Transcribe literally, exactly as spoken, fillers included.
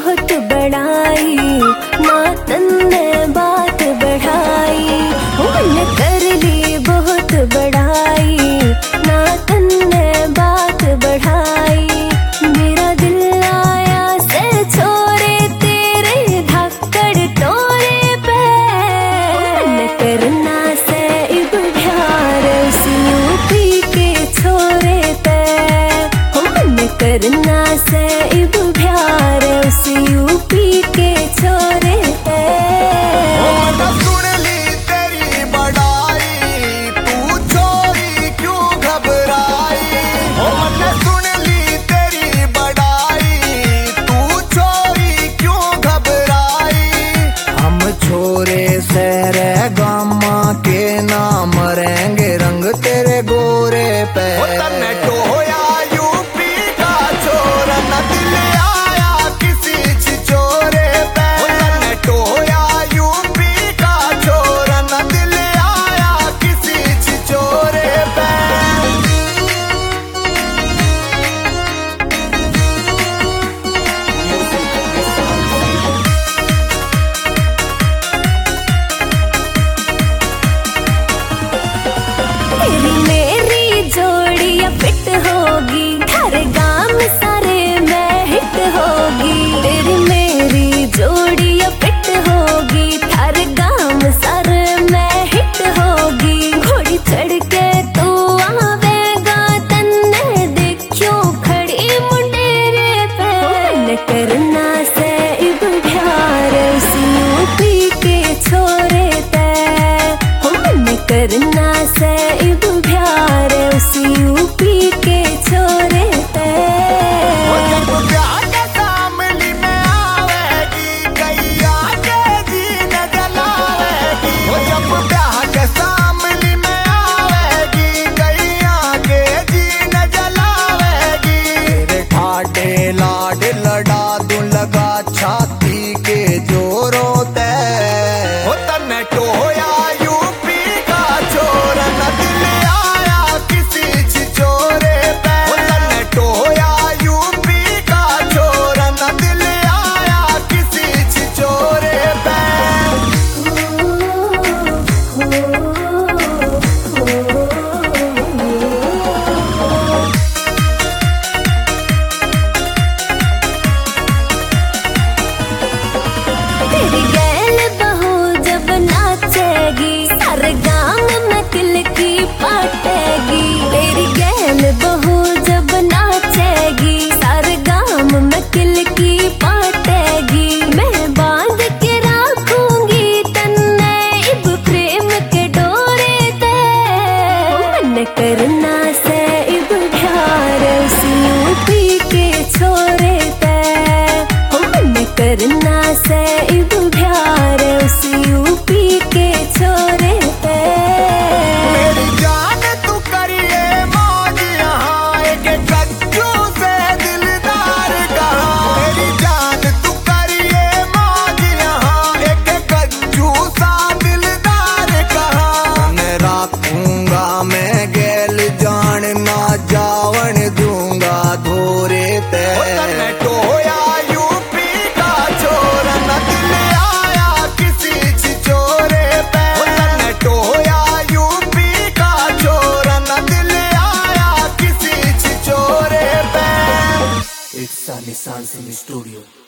बहुत बड़ाई, माँ तन्ने बात बढ़ाई। मैंने कर ली बहुत बड़ाई, माँ तन्ने बात बढ़ाई। मेरा दिल आया से छोरे तेरे धक्कड़ तोरे पे। मैंने करना से इब प्यार उस यूपी के छोरे पे। मैंने करना से इब प्यार उस यूपी के छोरे पे। सुन ली तेरी बड़ाई, तू छोरी क्यों घबराई। मैंने सुन ली तेरी बड़ाई, तू छोरी क्यों घबराई। हम छोरे सहरे गामा के नाम मरेंगे रंग तेरे गोरे पे। तेरी मेरी जोड़ियाँ फिट होगी, हर गांव सारे में हिट होगी। तेरी मेरी जोड़ियाँ फिट होगी, हर गांव सारे में हिट होगी। घोड़ी चढ़ के तू आवेगा तन्ने देखियो खड़ी मुंडेरे पे। मैंने करना से इब प्यार उस यूपी के छोरे पे। मैंने करना से इब प्यार उस यूपी के छोरे पे। जब ब्याह के सामने में आवेगी, गैया के जीन जलावेगी। जब ब्याह के सामने में आवेगी, गैया के जीन जलावेगी। तेरे ठाडे लाड लड़ा दूं लगा छाती के जोरों ते। तन्ने टोया यूपी का छोर न दिल आया किसी छिछोरे पे। तन्ने टोया यूपी का छोर न दिल आया किसी छिछोरे पे। तेरी गैल बहू जब नाचेगी, सारे गांव में किल की पाटेगी। तेरी गैल बहू जब नाचेगी, सारे गांव में किल की पाटेगी। मैं बांध के रखूंगी तन्ने इब प्रेम के डोरे ते। मैंने करना से इब प्यार उस यूपी के छोरे पे। मैंने करना से इब प्यार उस यूपी के छोरे पे। मेरी जान तू करिए मौज यहाँ, एक कच्चू से दिलदार कहाँ। मेरी जान तू करिए मौज यहाँ, एक कच्चू सा दिलदार कहाँ। मैं रखूंगा मैं गैल जान ना जावन दूंगा धोरे ते। टोया यूपी का छोर न दिल आया किसी छिछोरे पे। टोया यूपी का छोर न दिल आया किसी छिछोरे पे। It's Sunny Sun Studio.